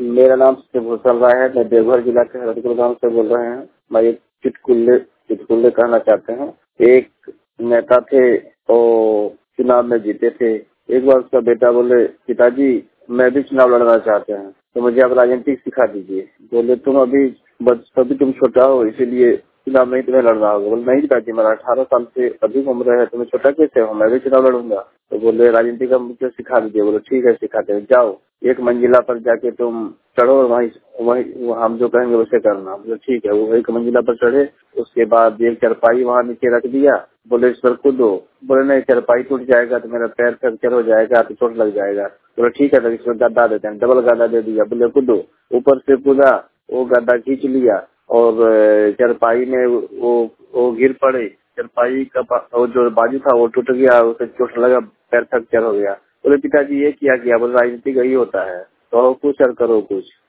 मेरा नाम शिवभूषण राय है। मैं देवघर जिला के हरदपुर गांव से बोल रहे हैं। मैं एक चुटकुले कहना चाहते हैं। एक नेता थे और चुनाव में जीते थे। एक बार उसका बेटा बोले, पिताजी मैं भी चुनाव लड़ना चाहते हैं, तो मुझे आप राजनीति सिखा दीजिए। बोले, तुम अभी तुम छोटा हो, इसीलिए चुनाव नहीं तुम्हें लड़ना होगा। बोले, नहीं पिताजी, मेरा 18 साल से अधिक उम्र है, तुम्हें छोटा कैसे हो, मैं भी चुनाव लड़ूंगा। तो बोले, राजनीति का मुझे सिखा दीजिए। बोले, ठीक है सिखाते हैं, जाओ एक मंजिला पर जाके तुम चढ़ो और वहीं वहीं हम जो कहेंगे वैसे करना। बोले ठीक है। वो एक मंजिला पर चढ़े, उसके बाद एक चारपाई वहां नीचे रख दिया। बोले, इस पर कूदो। बोले, नहीं चारपाई टूट जाएगा तो मेरा पैर फ्रैक्चर हो जाएगा तो चोट लग जाएगा। बोले ठीक है, तो इसमें गद्दा देते हैं। डबल गद्दा दे दिया। बोले कूदो। ऊपर से कूदा, वो गद्दा खींच लिया और चारपाई में वो गिर पड़े। चारपाई का वो जो बाजू था वो टूट गया, उसे चोट लगा, पैर फ्रैक्चर हो गया। बोले, पिताजी ये क्या किया? बोले, राजनीति का ही होता है, करो कुछ और करो कुछ।